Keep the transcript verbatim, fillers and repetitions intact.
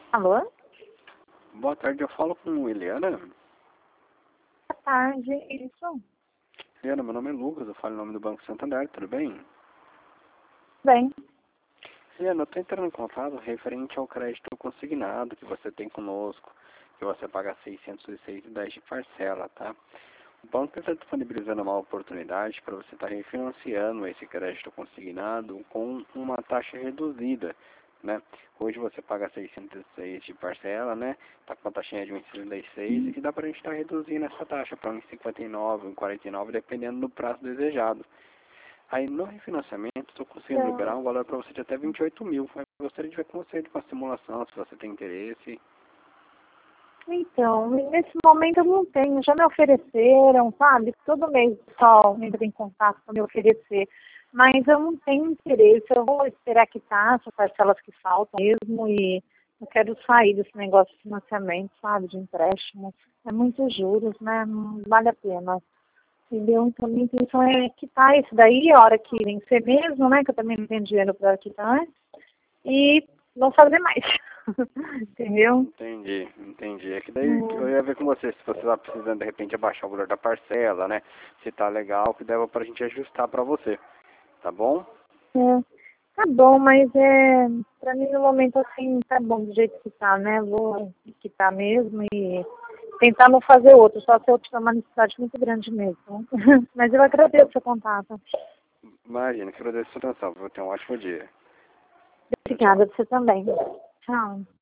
Alô? Boa tarde, eu falo com Eliana. Boa tarde, isso? Eliana, meu nome é Lucas, eu falo em nome do Banco Santander, tudo bem? Bem, Eliana, eu estou entrando em contato referente ao crédito consignado que você tem conosco, que você paga seiscentos e seis reais e dez centavos de parcela, tá? O banco está disponibilizando uma oportunidade para você estar refinanciando esse crédito consignado com uma taxa reduzida, né? Hoje você paga seiscentos e seis de parcela, né? Tá com uma taxinha de um vírgula setenta e seis e dá para a gente estar reduzindo essa taxa para um vírgula cinquenta e nove, um vírgula quarenta e nove, dependendo do prazo desejado. Aí no refinanciamento, estou conseguindo liberar eu- um valor para você de até vinte e oito mil. Eu gostaria de ver com você de uma simulação, se você tem interesse. então, nesse momento eu não tenho, já me ofereceram, sabe? Todo mês o pessoal entra em contato para me oferecer, mas eu não tenho interesse, eu vou esperar quitar essas parcelas que faltam mesmo e eu quero sair desse negócio de financiamento, sabe? De empréstimo. É muitos juros, né? Não vale a pena. Entendeu? Então, minha intenção é quitar isso daí, a hora que vencer mesmo, né? Que eu também não tenho dinheiro para quitar. E não fazer mais. Entendeu? Entendi, entendi. É que daí eu Hum, ia ver com você se você está precisando de repente abaixar o valor da parcela, né? Se tá legal, que dava pra gente ajustar pra você, tá bom? é, tá bom, mas é, pra mim no momento assim, tá bom do jeito que tá, né? Vou quitar mesmo e tentar não fazer outro, só se eu tiver uma necessidade muito grande mesmo. Mas eu agradeço o seu contato. Imagina, que agradeço a sua atenção. Vou ter um ótimo dia. Tchau, tchau. Obrigada, você também. Tchau.